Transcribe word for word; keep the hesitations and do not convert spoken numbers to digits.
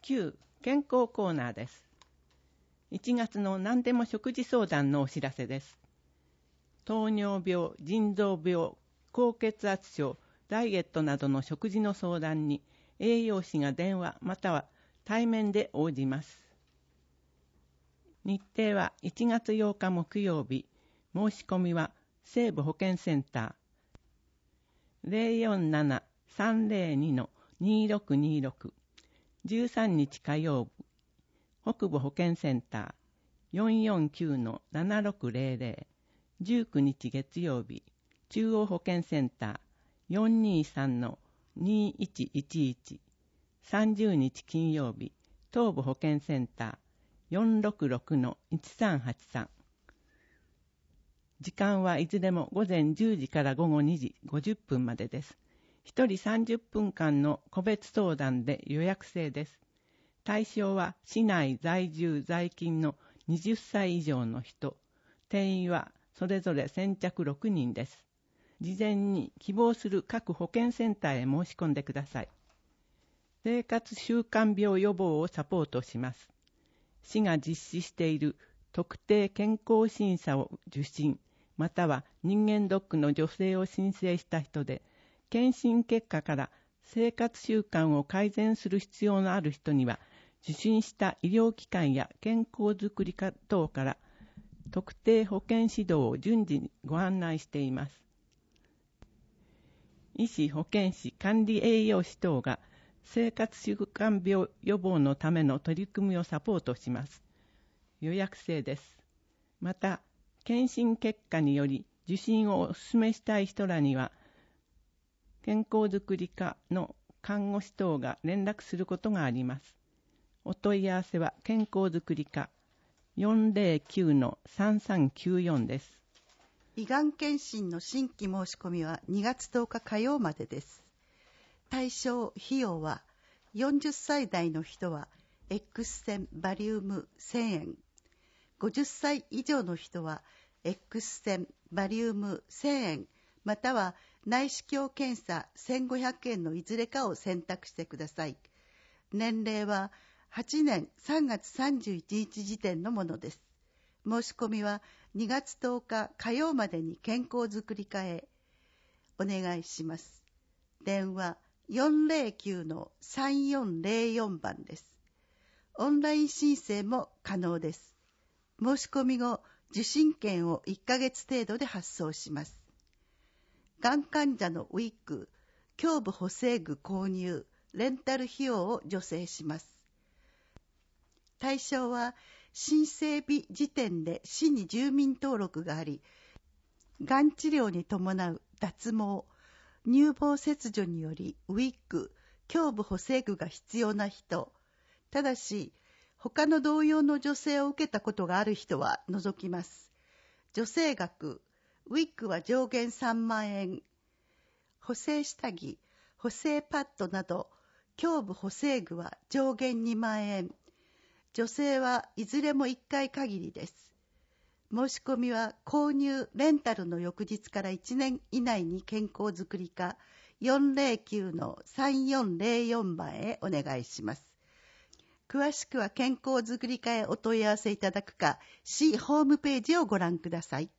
旧健康コーナーです。いちがつの何でも食事相談のお知らせです。糖尿病、腎臓病、高血圧症、ダイエットなどの食事の相談に栄養士が電話または対面で応じます。日程はいちがつようか木曜日、申し込みは西部保健センター ゼロよんなな さんゼロに にろくにろく、じゅうさんにち火曜日、北部保健センター よんよんきゅう ななろくゼロゼロ、じゅうくにち月曜日、中央保健センター よんにさん にいちいちいち、さんじゅうにち金曜日、東部保健センター よんろくろく いちさんはちさん。時間はいずれも午前じゅうじから午後にじごじゅっぷんまでです。一人さんじゅっぷんかんの個別相談で予約制です。対象は市内在住在勤のはたち以上の人。定員はそれぞれ先着ろくにんです。事前に希望する各保健センターへ申し込んでください。生活習慣病予防をサポートします。市が実施している特定健康審査を受診、または人間ドックの助成を申請した人で、検診結果から生活習慣を改善する必要のある人には、受診した医療機関や健康づくり課等から特定保健指導を順次にご案内しています。医師、保健師、管理栄養士等が生活習慣病予防のための取り組みをサポートします。予約制です。また、検診結果により受診をお勧めしたい人らには、健康づくり課の看護師等が連絡することがあります。お問い合わせは健康づくり課 よんゼロきゅう さんさんきゅうよん です。 胃がん検診の新規申し込みはにがつとおか火曜までです。対象費用はよんじゅっさい代の人は X 線バリウムせんえん、ごじゅっさい以上の人は X 線バリウムせんえん、または内視鏡検査せんごひゃくえんのいずれかを選択してください。年齢ははちねんさんがつさんじゅういちにち時点のものです。申し込みはにがつとおか火曜までに健康づくり課へお願いします。電話 よんゼロきゅう さんよんゼロよん 番です。オンライン申請も可能です。申し込み後、受診券をいっかげつ程度で発送します。がん患者のウィッグ、胸部補正具購入、レンタル費用を助成します。対象は申請日時点で市に住民登録があり、がん治療に伴う脱毛、乳房切除によりウィッグ、胸部補正具が必要な人、ただし他の同様の助成を受けたことがある人は除きます。助成額、ウィッグは上限さんまんえん、補正下着、補正パッドなど胸部補正具は上限にまんえん、助成はいずれもいっかい限りです。申し込みは購入・レンタルの翌日からいちねん以内に健康づくり課 よんゼロきゅう さんよんゼロよん 番へお願いします。詳しくは健康づくり課へお問い合わせいただくか、市ホームページをご覧ください。